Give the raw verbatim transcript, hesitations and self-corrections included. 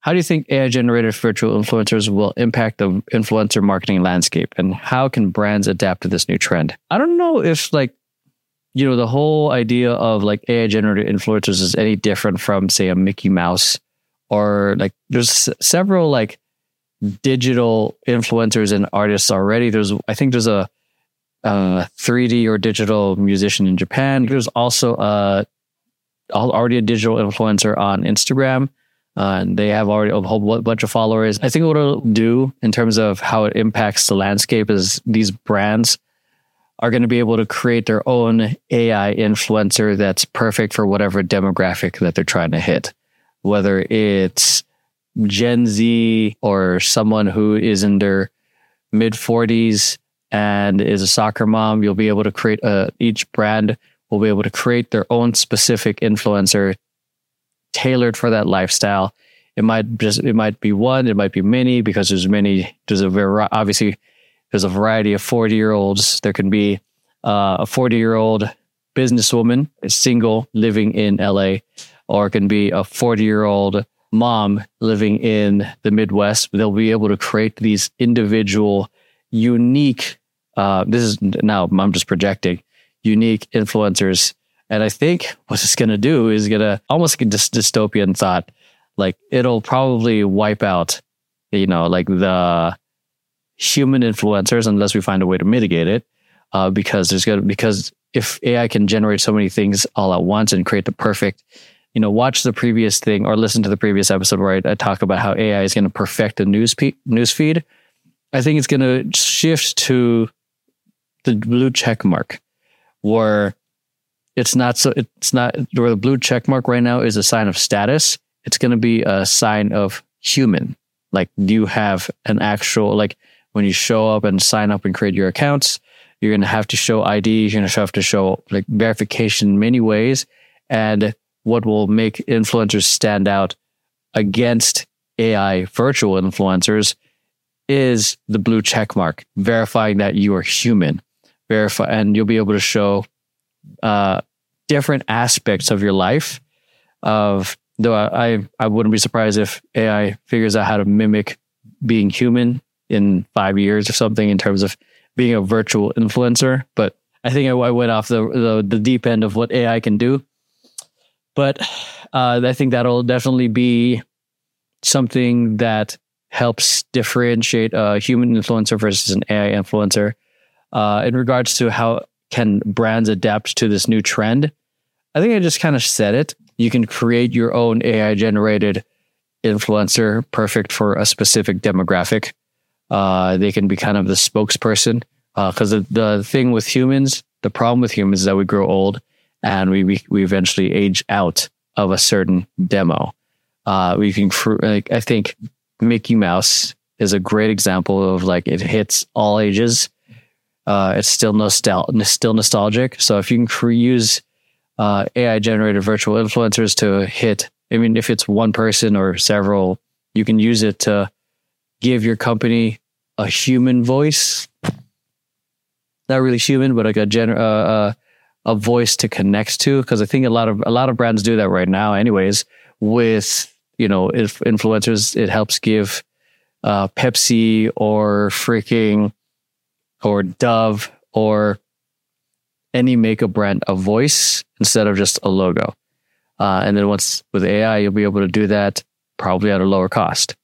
how do you think A I-generated virtual influencers will impact the influencer marketing landscape? And how can brands adapt to this new trend? I don't know if like, you know, the whole idea of like A I-generated influencers is any different from, say, a Mickey Mouse, or like there's s- several like digital influencers and artists already. There's, I think there's a, a three D or digital musician in Japan. There's also a, already a digital influencer on Instagram. Uh, and they have already a whole bunch of followers. I think what it'll do in terms of how it impacts the landscape is these brands are going to be able to create their own A I influencer that's perfect for whatever demographic that they're trying to hit. Whether it's Gen Z or someone who is in their mid forties and is a soccer mom, you'll be able to create a, each brand will be able to create their own specific influencer tailored for that lifestyle. It might just, it might be one, it might be many, because there's many, there's a very, obviously there's a variety of forty year olds. There can be uh, a forty year old businesswoman, a single living in L A, or it can be a forty year old mom living in the Midwest. They'll be able to create these individual, unique, uh, this is now, I'm just projecting, unique influencers. And I think what it's going to do is going to almost like a dys- dystopian thought. Like it'll probably wipe out, you know, like the human influencers unless we find a way to mitigate it. Uh, because there's going to, because if A I can generate so many things all at once and create the perfect, you know, watch the previous thing or listen to the previous episode where I, I talk about how A I is going to perfect the news pe- news feed. I think it's going to shift to the blue check mark, where it's not so it's not where the blue check mark right now is a sign of status. It's going to be a sign of human. Like, do you have an actual, like when you show up and sign up and create your accounts, you're going to have to show I D. You're going to have to show like verification in many ways. And what will make influencers stand out against A I virtual influencers is the blue check mark, verifying that you are human. Verify, and you'll be able to show uh, different aspects of your life. Of though I I wouldn't be surprised if A I figures out how to mimic being human in five years or something in terms of being a virtual influencer. But I think I, I went off the, the the deep end of what A I can do. But uh, I think that'll definitely be something that helps differentiate a human influencer versus an A I influencer. Uh, in regards to how can brands adapt to this new trend, I think I just kind of said it. You can create your own A I-generated influencer, perfect for a specific demographic. Uh, they can be kind of the spokesperson. Because uh, the, the thing with humans, the problem with humans is that we grow old and we we, we eventually age out of a certain demo. Uh, we can, like, I think Mickey Mouse is a great example of like it hits all ages. Uh, it's still nostal- still nostalgic. So if you can cre- use uh, A I-generated virtual influencers to hit, I mean, if it's one person or several, you can use it to give your company a human voice. Not really human, but like a gener- uh, uh, a voice to connect to. Because I think a lot of a lot of brands do that right now, anyways. With, you know, if influencers, it helps give uh, Pepsi or freaking or Dove or any makeup brand a voice instead of just a logo. Uh, and then once with A I, you'll be able to do that probably at a lower cost.